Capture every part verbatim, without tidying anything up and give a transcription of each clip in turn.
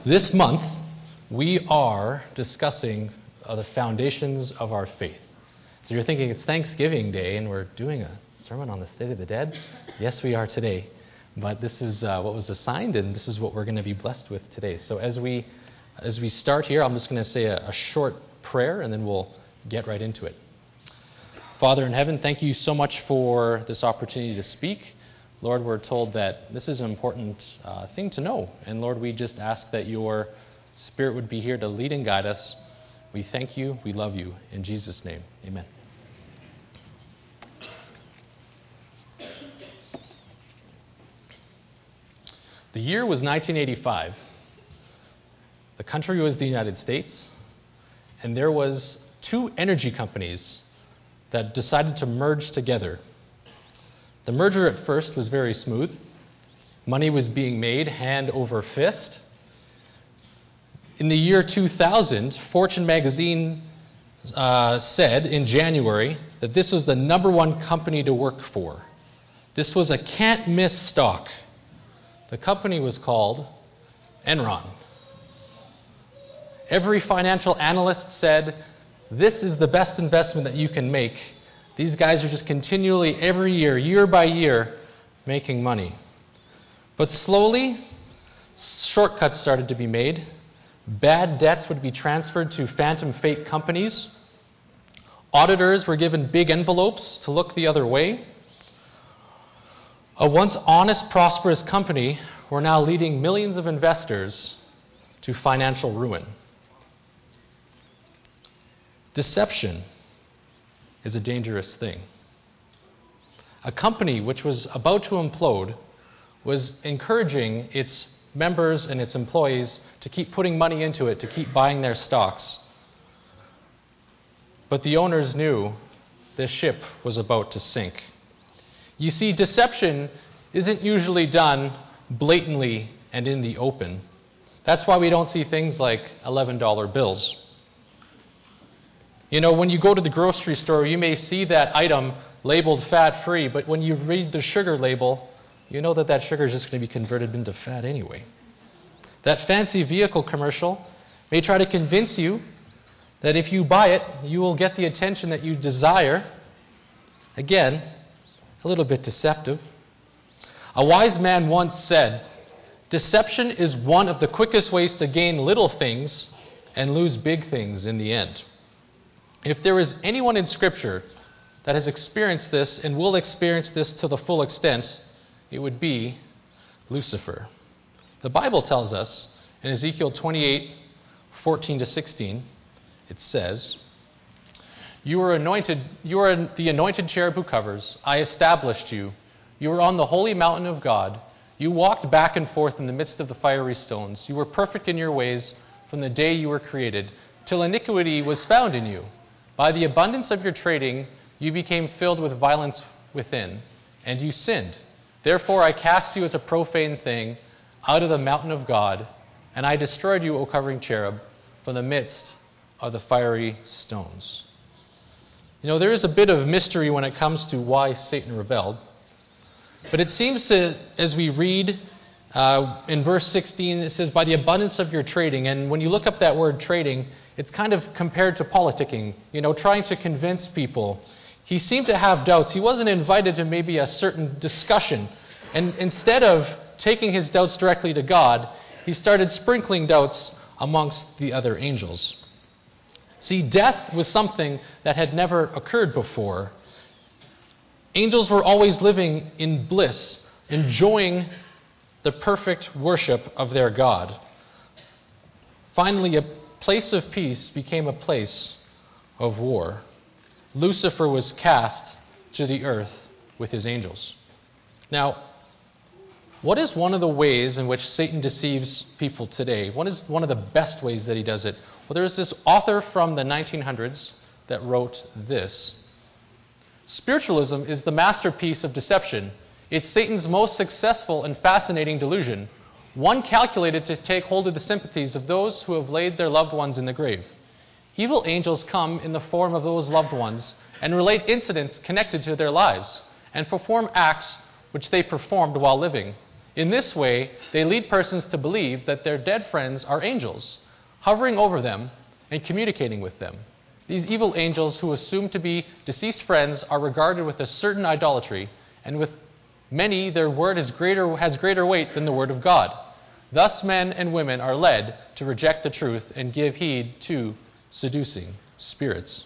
This month, we are discussing uh, the foundations of our faith. So you're thinking it's Thanksgiving Day and we're doing a sermon on the state of the dead? Yes, we are today. But this is uh, what was assigned, and this is what we're going to be blessed with today. So as we as we start here, I'm just going to say a, a short prayer, and then we'll get right into it. Father in heaven, thank you so much for this opportunity to speak. Lord, we're told that this is an important uh, thing to know. And Lord, we just ask that your Spirit would be here to lead and guide us. We thank you. We love you. In Jesus' name, amen. The year was nineteen eighty-five. The country was the United States. And there was two energy companies that decided to merge together. The merger at first was very smooth. Money was being made hand over fist. In the year two thousand, Fortune magazine uh, said in January that this was the number one company to work for. This was a can't-miss stock. The company was called Enron. Every financial analyst said, this is the best investment that you can make. These guys are just continually, every year, year by year, making money. But slowly, shortcuts started to be made. Bad debts would be transferred to phantom fake companies. Auditors were given big envelopes to look the other way. A once honest, prosperous company were now leading millions of investors to financial ruin. Deception is a dangerous thing. A company which was about to implode was encouraging its members and its employees to keep putting money into it, to keep buying their stocks. But the owners knew this ship was about to sink. You see, deception isn't usually done blatantly and in the open. That's why we don't see things like eleven dollar bills. You know, when you go to the grocery store, you may see that item labeled fat-free, but when you read the sugar label, you know that that sugar is just going to be converted into fat anyway. That fancy vehicle commercial may try to convince you that if you buy it, you will get the attention that you desire. Again, a little bit deceptive. A wise man once said, deception is one of the quickest ways to gain little things and lose big things in the end. If there is anyone in Scripture that has experienced this and will experience this to the full extent, it would be Lucifer. The Bible tells us in Ezekiel twenty-eight, fourteen to sixteen, it says, You are anointed, you are the anointed cherub who covers. I established you. You were on the holy mountain of God. You walked back and forth in the midst of the fiery stones. You were perfect in your ways from the day you were created, till iniquity was found in you. By the abundance of your trading, you became filled with violence within, and you sinned. Therefore I cast you as a profane thing out of the mountain of God, and I destroyed you, O covering cherub, from the midst of the fiery stones. You know, there is a bit of mystery when it comes to why Satan rebelled. But it seems to, as we read uh, in verse sixteen, it says, by the abundance of your trading. And when you look up that word trading, it's kind of compared to politicking, you know, trying to convince people. He seemed to have doubts. He wasn't invited to maybe a certain discussion. And instead of taking his doubts directly to God, he started sprinkling doubts amongst the other angels. See, death was something that had never occurred before. Angels were always living in bliss, enjoying the perfect worship of their God. Finally, a place of peace became a place of war. Lucifer was cast to the earth with his angels. Now, what is one of the ways in which Satan deceives people today? What is one of the best ways that he does it? Well, there's this author from the nineteen hundreds that wrote this. Spiritualism is the masterpiece of deception. It's Satan's most successful and fascinating delusion, one calculated to take hold of the sympathies of those who have laid their loved ones in the grave. Evil angels come in the form of those loved ones and relate incidents connected to their lives and perform acts which they performed while living. In this way, they lead persons to believe that their dead friends are angels, hovering over them and communicating with them. These evil angels who assume to be deceased friends are regarded with a certain idolatry, and with many their word is greater, has greater weight than the word of God. Thus men and women are led to reject the truth and give heed to seducing spirits.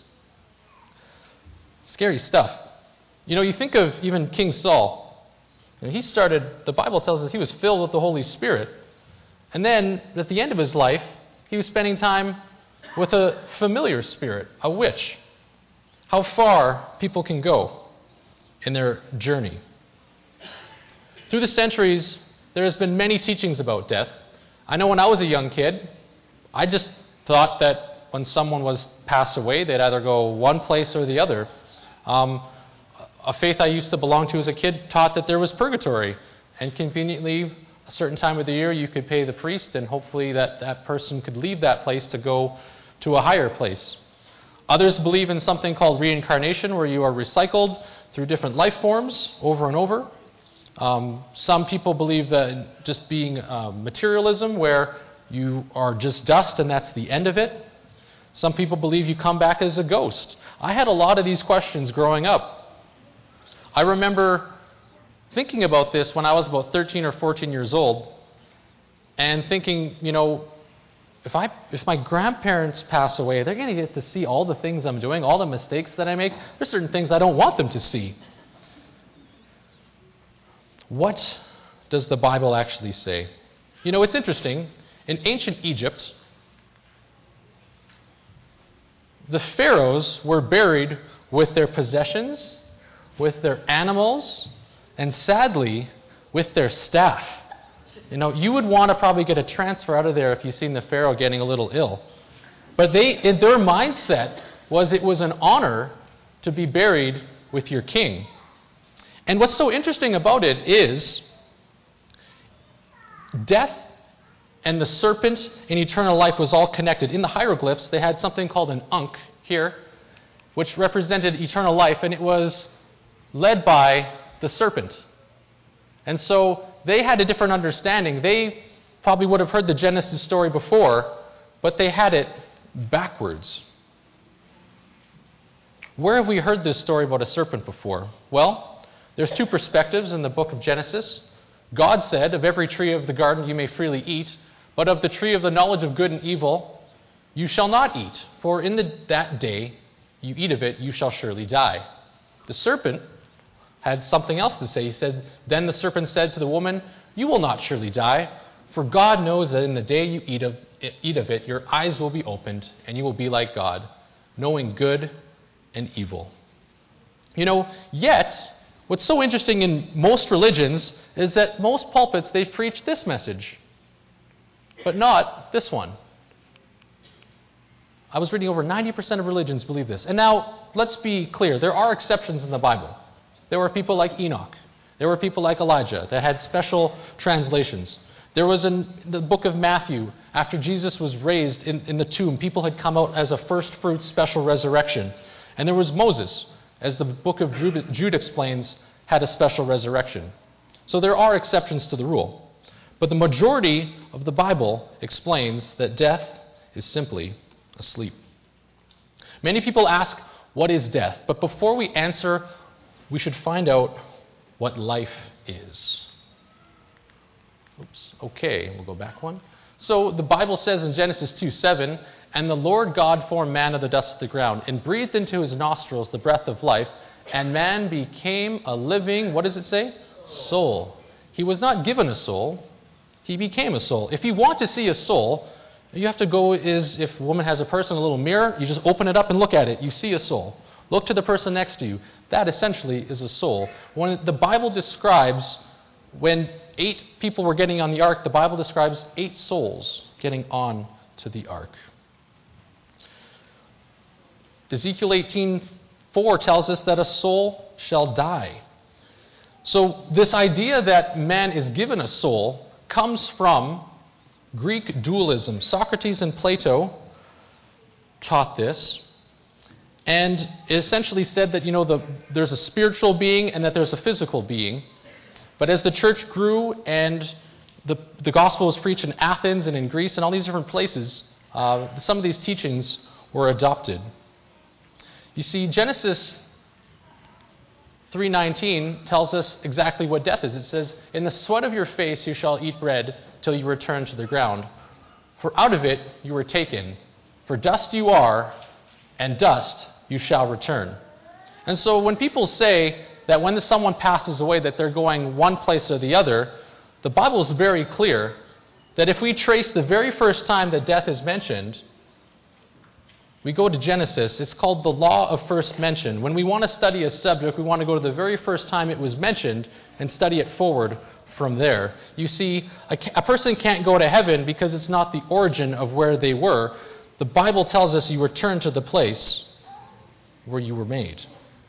Scary stuff. You know, you think of even King Saul. And he started, the Bible tells us he was filled with the Holy Spirit. And then, at the end of his life, he was spending time with a familiar spirit, a witch. How far people can go in their journey. Through the centuries, there has been many teachings about death. I know when I was a young kid, I just thought that when someone was passed away, they'd either go one place or the other. Um, a faith I used to belong to as a kid taught that there was purgatory, and conveniently, a certain time of the year, you could pay the priest, and hopefully that, that person could leave that place to go to a higher place. Others believe in something called reincarnation, where you are recycled through different life forms over and over. Um, some people believe that just being uh, materialism, where you are just dust and that's the end of it. Some people believe you come back as a ghost. I had a lot of these questions growing up. I remember thinking about this when I was about thirteen or fourteen years old, and thinking, you know, if I if my grandparents pass away, they're going to get to see all the things I'm doing, all the mistakes that I make. There's certain things I don't want them to see. What does the Bible actually say? You know, it's interesting. In ancient Egypt, the pharaohs were buried with their possessions, with their animals, and sadly, with their staff. You know, you would want to probably get a transfer out of there if you've seen the pharaoh getting a little ill. But they, in their mindset was it was an honor to be buried with your king. And what's so interesting about it is death and the serpent in eternal life was all connected. In the hieroglyphs, they had something called an Ankh here, which represented eternal life, and it was led by the serpent. And so they had a different understanding. They probably would have heard the Genesis story before, but they had it backwards. Where have we heard this story about a serpent before? Well, there's two perspectives in the book of Genesis. God said, of every tree of the garden you may freely eat, but of the tree of the knowledge of good and evil you shall not eat, for in the, that day you eat of it, you shall surely die. The serpent had something else to say. He said, then the serpent said to the woman, you will not surely die, for God knows that in the day you eat of, eat of it, your eyes will be opened, and you will be like God, knowing good and evil. You know, yet, what's so interesting in most religions is that most pulpits, they preach this message, but not this one. I was reading over ninety percent of religions believe this. And now, let's be clear, there are exceptions in the Bible. There were people like Enoch. There were people like Elijah that had special translations. There was in the book of Matthew, after Jesus was raised in, in the tomb, people had come out as a first fruit special resurrection. And there was Moses, as the book of Jude, Jude explains, had a special resurrection. So there are exceptions to the rule. But the majority of the Bible explains that death is simply asleep. Many people ask, what is death? But before we answer, we should find out what life is. Oops. Okay, we'll go back one. So the Bible says in Genesis two seven, and the Lord God formed man of the dust of the ground and breathed into his nostrils the breath of life, and man became a living, what does it say? Soul. He was not given a soul. He became a soul. If you want to see a soul, you have to go is if a woman has a person, a little mirror, you just open it up and look at it. You see a soul. Look to the person next to you. That essentially is a soul. When the Bible describes when eight people were getting on the ark, the Bible describes eight souls getting on to the ark. Ezekiel eighteen four tells us that a soul shall die. So this idea that man is given a soul comes from Greek dualism. Socrates and Plato taught this, and it essentially said that, you know, the, there's a spiritual being and that there's a physical being. But as the church grew and the, the gospel was preached in Athens and in Greece and all these different places, uh, some of these teachings were adopted. You see, Genesis three nineteen tells us exactly what death is. It says, "In the sweat of your face you shall eat bread till you return to the ground. For out of it you were taken. For dust you are, and dust you shall return." And so when people say that when someone passes away that they're going one place or the other, the Bible is very clear that if we trace the very first time that death is mentioned, we go to Genesis. It's called the law of first mention. When we want to study a subject, we want to go to the very first time it was mentioned and study it forward from there. You see, a, a person can't go to heaven because it's not the origin of where they were. The Bible tells us you return to the place where you were made.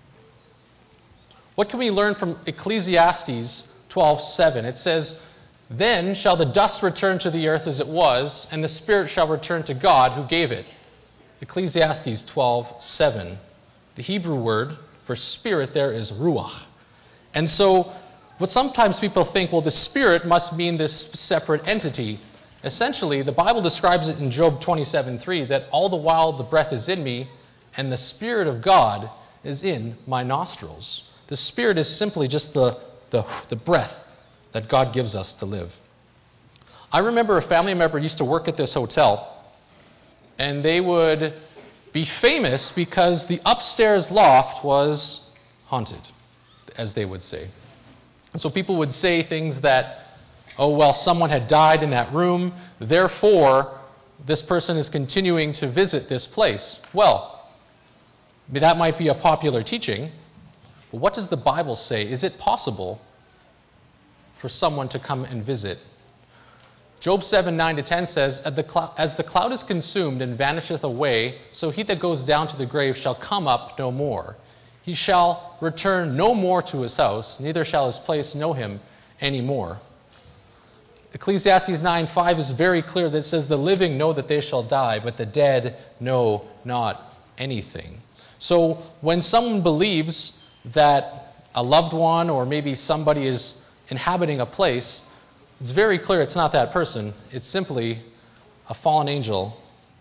What can we learn from Ecclesiastes twelve seven? It says, "Then shall the dust return to the earth as it was, and the spirit shall return to God who gave it." Ecclesiastes twelve seven. The Hebrew word for spirit there is ruach. And so, what sometimes people think, well, the spirit must mean this separate entity. Essentially, the Bible describes it in Job twenty-seven three that all the while the breath is in me, and the Spirit of God is in my nostrils. The Spirit is simply just the, the, the breath that God gives us to live. I remember a family member used to work at this hotel, and they would be famous because the upstairs loft was haunted, as they would say. And so people would say things that, oh, well, someone had died in that room, therefore this person is continuing to visit this place. Well, that might be a popular teaching, but what does the Bible say? Is it possible for someone to come and visit? Job seven nine to ten says, "As the clou- as the cloud is consumed and vanisheth away, so he that goes down to the grave shall come up no more. He shall return no more to his house, neither shall his place know him any more." Ecclesiastes nine five is very clear that it says, "The living know that they shall die, but the dead know not anything." So when someone believes that a loved one or maybe somebody is inhabiting a place, it's very clear it's not that person. It's simply a fallen angel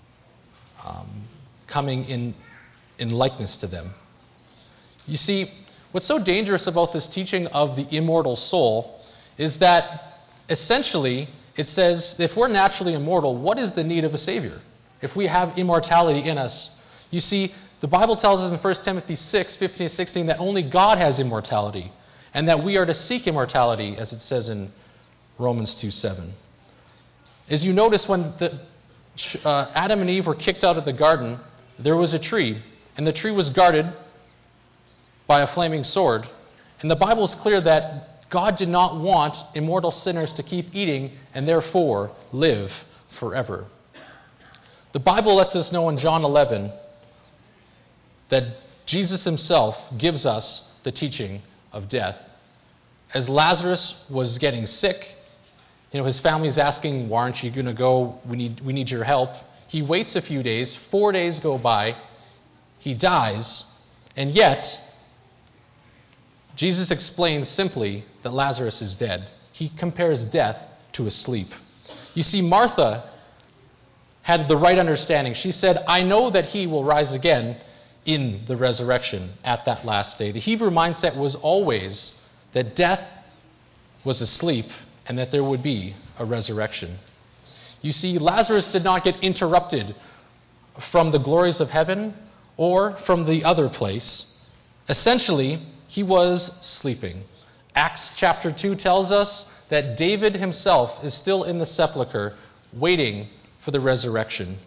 um, coming in, in likeness to them. You see, what's so dangerous about this teaching of the immortal soul is that essentially it says if we're naturally immortal, what is the need of a Savior? If we have immortality in us. You see, the Bible tells us in First Timothy six fifteen to sixteen that only God has immortality and that we are to seek immortality, as it says in Romans two seven. As you notice, when the, uh, Adam and Eve were kicked out of the garden, there was a tree, and the tree was guarded by a flaming sword. And the Bible is clear that God did not want immortal sinners to keep eating and therefore live forever. The Bible lets us know in John eleven that Jesus himself gives us the teaching of death. As Lazarus was getting sick, you know, his family's asking, "Why aren't you going to go? We need, we need your help." He waits a few days. Four days go by. He dies. And yet, Jesus explains simply that Lazarus is dead. He compares death to a sleep. You see, Martha had the right understanding. She said, "I know that he will rise again in the resurrection at that last day." The Hebrew mindset was always that death was asleep and that there would be a resurrection. You see, Lazarus did not get interrupted from the glories of heaven or from the other place. Essentially, he was sleeping. Acts chapter two tells us that David himself is still in the sepulchre waiting for the resurrection.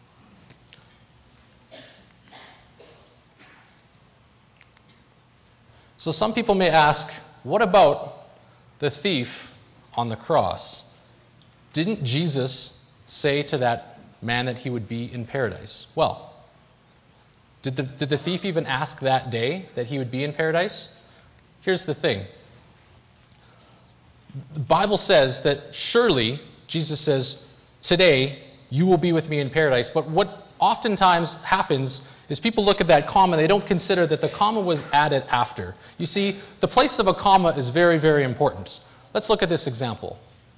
So some people may ask, what about the thief on the cross? Didn't Jesus say to that man that he would be in paradise? Well, did the, did the thief even ask that day that he would be in paradise? Here's the thing. The Bible says that surely, Jesus says, today you will be with me in paradise. But what oftentimes happens is people look at that comma, they don't consider that the comma was added after. You see, the place of a comma is very, very important. Let's look at this example.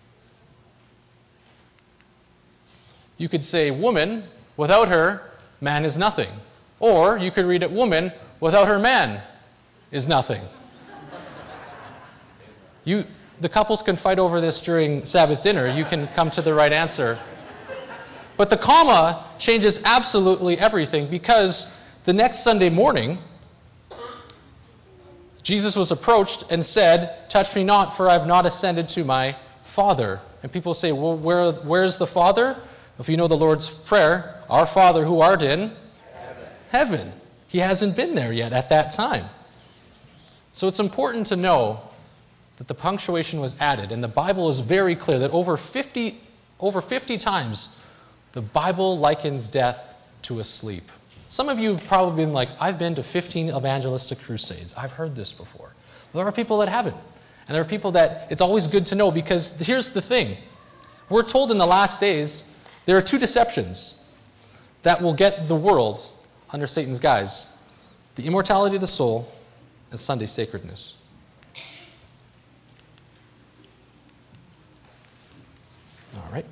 You could say, woman, without her, man is nothing. Or you could read it, woman, without her man is nothing. You, the couples can fight over this during Sabbath dinner. You can come to the right answer. But the comma changes absolutely everything, because the next Sunday morning, Jesus was approached and said, touch me not, for I have not ascended to my Father. And people say, well, where, where's the Father? If you know the Lord's Prayer, our Father who art in heaven. heaven. He hasn't been there yet at that time. So it's important to know that the punctuation was added, and the Bible is very clear that over fifty, over fifty times the Bible likens death to a sleep. Some of you have probably been like, I've been to fifteen evangelistic crusades. I've heard this before. There are people that haven't. And there are people that it's always good to know, because here's the thing. We're told in the last days there are two deceptions that will get the world under Satan's guise: the immortality of the soul and Sunday sacredness. All right.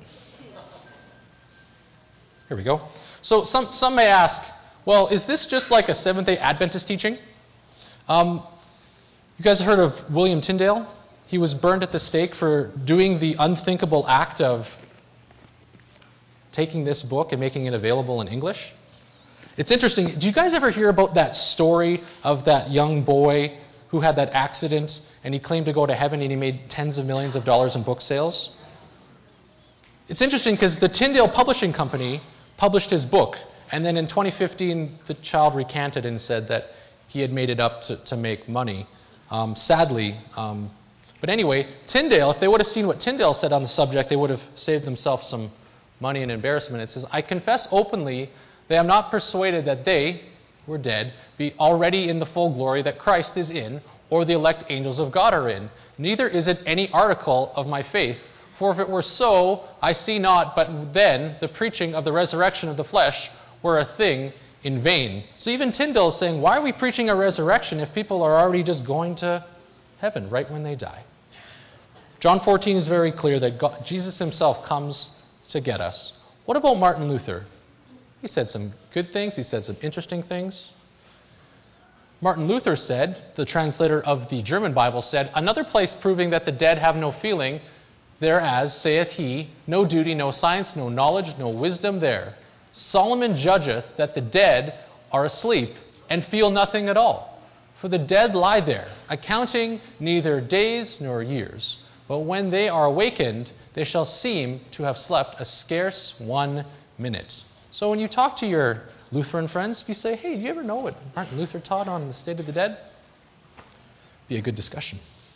Here we go. So some, some may ask, well, is this just like a Seventh-day Adventist teaching? Um, you guys have heard of William Tyndale? He was burned at the stake for doing the unthinkable act of taking this book and making it available in English. It's interesting. Do you guys ever hear about that story of that young boy who had that accident and he claimed to go to heaven and he made tens of millions of dollars in book sales? It's interesting because the Tyndale Publishing Company published his book, and then in twenty fifteen the child recanted and said that he had made it up to, to make money. Um, sadly, um, but anyway, Tyndale, if they would have seen what Tyndale said on the subject, they would have saved themselves some money and embarrassment. It says, I confess openly that I am not persuaded that they, who are dead, be already in the full glory that Christ is in, or the elect angels of God are in. Neither is it any article of my faith. For if it were so, I see not, but then the preaching of the resurrection of the flesh were a thing in vain. So even Tyndale is saying, why are we preaching a resurrection if people are already just going to heaven right when they die? John fourteen is very clear that God, Jesus himself comes to get us. What about Martin Luther? He said some good things. He said some interesting things. Martin Luther said, the translator of the German Bible said, another place proving that the dead have no feeling, thereas, saith he, no duty, no science, no knowledge, no wisdom there. Solomon judgeth that the dead are asleep and feel nothing at all. For the dead lie there, accounting neither days nor years. But when they are awakened, they shall seem to have slept a scarce one minute. So when you talk to your Lutheran friends, you say, hey, do you ever know what Martin Luther taught on the state of the dead? Be a good discussion.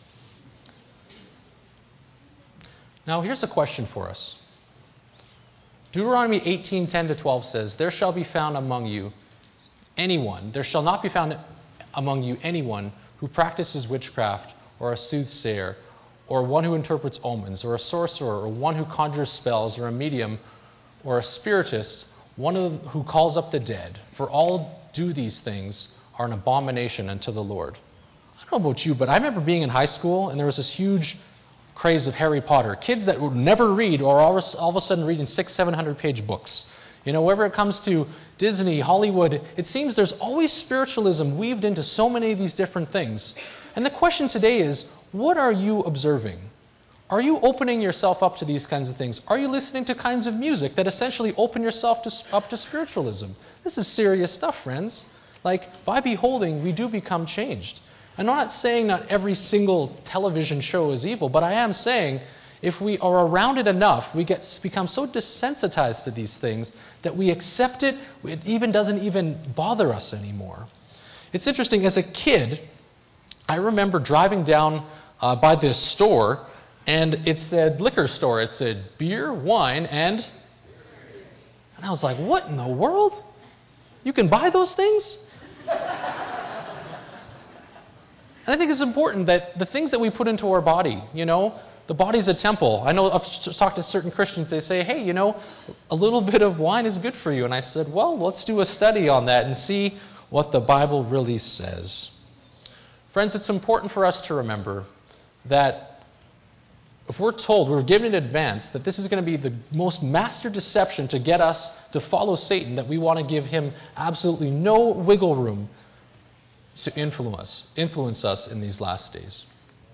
Now, here's a question for us. Deuteronomy eighteen, ten to twelve says, there shall be found among you anyone, there shall not be found among you anyone who practices witchcraft, or a soothsayer, or one who interprets omens, or a sorcerer, or one who conjures spells, or a medium, or a spiritist, one who calls up the dead. For all do these things are an abomination unto the Lord. I don't know about you, but I remember being in high school, and there was this huge craze of Harry Potter. Kids that would never read or all of a sudden reading six, seven hundred page books. You know, wherever it comes to Disney, Hollywood, it seems there's always spiritualism weaved into so many of these different things. And the question today is, what are you observing? Are you opening yourself up to these kinds of things? Are you listening to kinds of music that essentially open yourself to, up to spiritualism? This is serious stuff, friends. Like, by beholding, we do become changed. I'm not saying not every single television show is evil, but I am saying if we are around it enough, we get become so desensitized to these things that we accept it, it even doesn't even bother us anymore. It's interesting, as a kid, I remember driving down uh, by this store, and it said liquor store. It said beer, wine, and... And I was like, what in the world? You can buy those things? And I think it's important that the things that we put into our body, you know, the body's a temple. I know I've talked to certain Christians, they say, hey, you know, a little bit of wine is good for you. And I said, well, let's do a study on that and see what the Bible really says. Friends, it's important for us to remember that if we're told, we're given in advance that this is going to be the most master deception to get us to follow Satan, that we want to give him absolutely no wiggle room to influence us, influence us in these last days.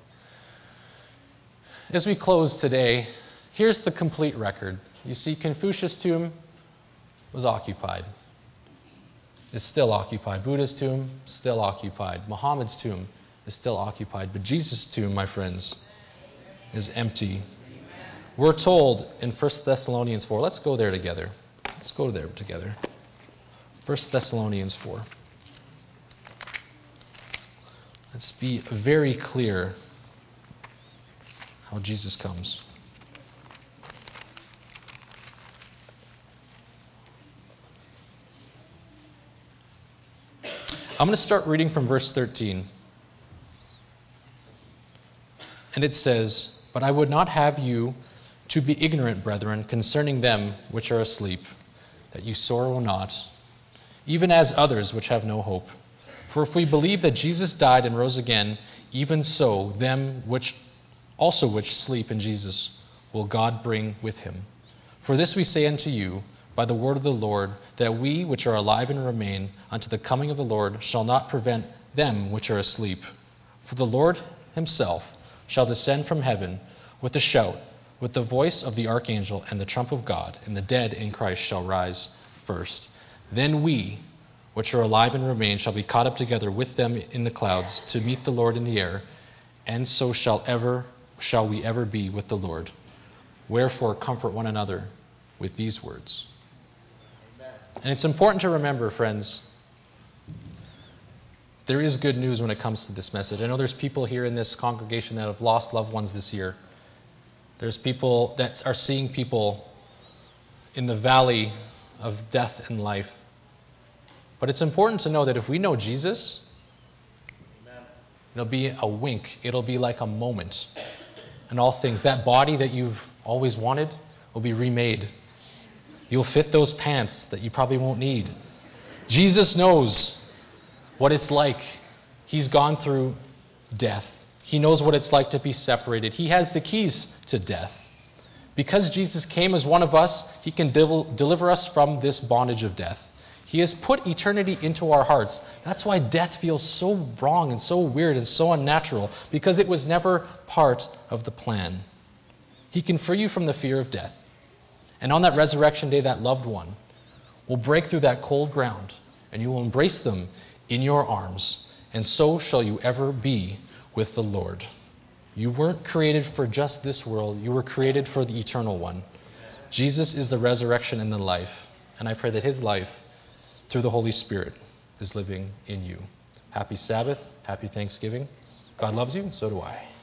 As we close today, here's the complete record. You see, Confucius' tomb was occupied. Is still occupied. Buddha's tomb, still occupied. Muhammad's tomb is still occupied. But Jesus' tomb, my friends, is empty. We're told in First Thessalonians four, let's go there together. Let's go there together. First Thessalonians four. Let's be very clear how Jesus comes. I'm going to start reading from verse thirteen. And it says, "But I would not have you to be ignorant, brethren, concerning them which are asleep, that you sorrow not, even as others which have no hope. For if we believe that Jesus died and rose again, even so them which also which sleep in Jesus will God bring with him. For this we say unto you by the word of the Lord, that we which are alive and remain unto the coming of the Lord shall not prevent them which are asleep. For the Lord himself shall descend from heaven with a shout, with the voice of the archangel and the trump of God, and the dead in Christ shall rise first. Then we, which are alive and remain, shall be caught up together with them in the clouds to meet the Lord in the air, and so shall ever shall we ever be with the Lord. Wherefore comfort one another with these words." Amen. And it's important to remember, friends, there is good news when it comes to this message. I know there's people here in this congregation that have lost loved ones this year. There's people that are seeing people in the valley of death and life. But it's important to know that if we know Jesus, Amen, it'll be a wink. It'll be like a moment. And all things, that body that you've always wanted will be remade. You'll fit those pants that you probably won't need. Jesus knows what it's like. He's gone through death. He knows what it's like to be separated. He has the keys to death. Because Jesus came as one of us, he can del- deliver us from this bondage of death. He has put eternity into our hearts. That's why death feels so wrong and so weird and so unnatural, because it was never part of the plan. He can free you from the fear of death. And on that resurrection day, that loved one will break through that cold ground, and you will embrace them in your arms, and so shall you ever be with the Lord. You weren't created for just this world. You were created for the eternal one. Jesus is the resurrection and the life, and I pray that his life, through the Holy Spirit, is living in you. Happy Sabbath. Happy Thanksgiving. God loves you, and so do I.